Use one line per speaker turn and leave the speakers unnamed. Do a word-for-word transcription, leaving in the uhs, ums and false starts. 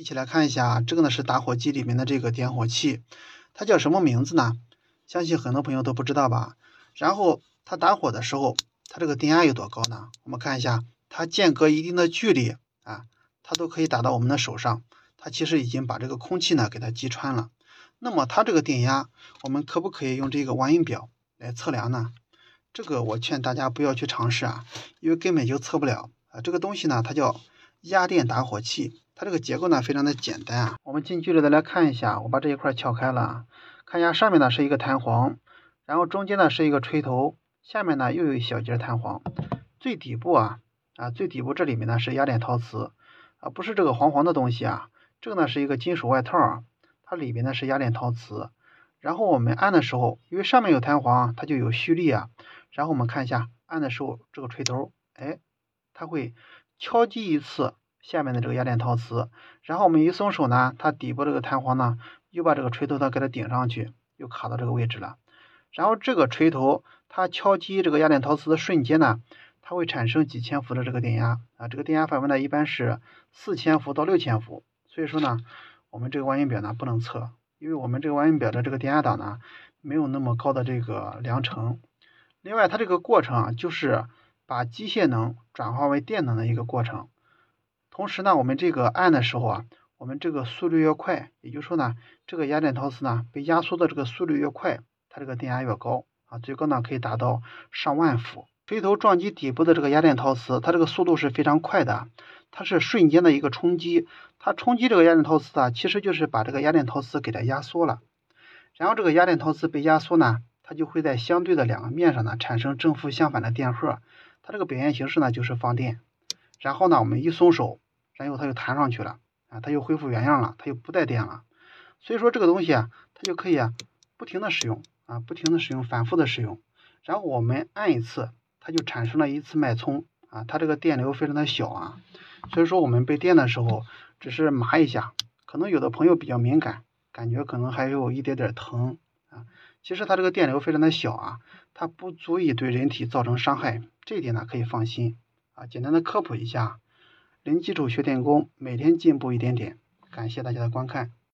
一起来看一下，这个呢是打火机里面的这个点火器，它叫什么名字呢？相信很多朋友都不知道吧。然后它打火的时候，它这个电压有多高呢？我们看一下，它间隔一定的距离啊，它都可以打到我们的手上。它其实已经把这个空气呢给它击穿了。那么它这个电压，我们可不可以用这个万音表来测量呢？这个我劝大家不要去尝试啊，因为根本就测不了啊。这个东西呢，它叫压电打火器，它这个结构呢非常的简单啊。我们近距离的来看一下，我把这一块撬开了，看一下上面呢是一个弹簧，然后中间呢是一个吹头，下面呢又有一小节弹簧，最底部啊啊最底部这里面呢是压电陶瓷啊，不是这个黄黄的东西啊，这个呢是一个金属外套啊，它里边呢是压电陶瓷。然后我们按的时候，因为上面有弹簧，它就有蓄力啊。然后我们看一下，按的时候这个吹头，哎，它会敲击一次下面的这个压电陶瓷，然后我们一松手呢，它底部这个弹簧呢，又把这个吹头它给它顶上去，又卡到这个位置了。然后这个吹头它敲击这个压电陶瓷的瞬间呢，它会产生几千伏的这个电压啊，这个电压范围呢一般是四千伏到六千伏。所以说呢，我们这个万音表呢不能测。因为我们这个万音表的这个电压档呢，没有那么高的这个量程。另外，它这个过程啊，就是把机械能转化为电能的一个过程。同时呢，我们这个按的时候啊，我们这个速率越快，也就是说呢，这个压电陶瓷呢被压缩的这个速率越快，它这个电压越高啊，最高呢可以达到上万伏。吹头撞击底部的这个压电陶瓷，它这个速度是非常快的，它是瞬间的一个冲击，它冲击这个压电陶瓷啊，其实就是把这个压电陶瓷给它压缩了。然后这个压电陶瓷被压缩呢，它就会在相对的两个面上呢产生正负相反的电荷，它这个表现形式呢就是放电。然后呢，我们一松手，然后它就弹上去了啊，它又恢复原样了，它又不带电了。所以说这个东西啊，它就可以啊不停的使用啊，不停的使用，反复的使用。然后我们按一次，它就产生了一次脉冲啊，它这个电流非常的小啊，所以说我们被电的时候只是麻一下，可能有的朋友比较敏感，感觉可能还有一点点疼啊。其实它这个电流非常的小啊，它不足以对人体造成伤害，这一点呢可以放心啊。简单的科普一下，零基础学电工，每天进步一点点。感谢大家的观看。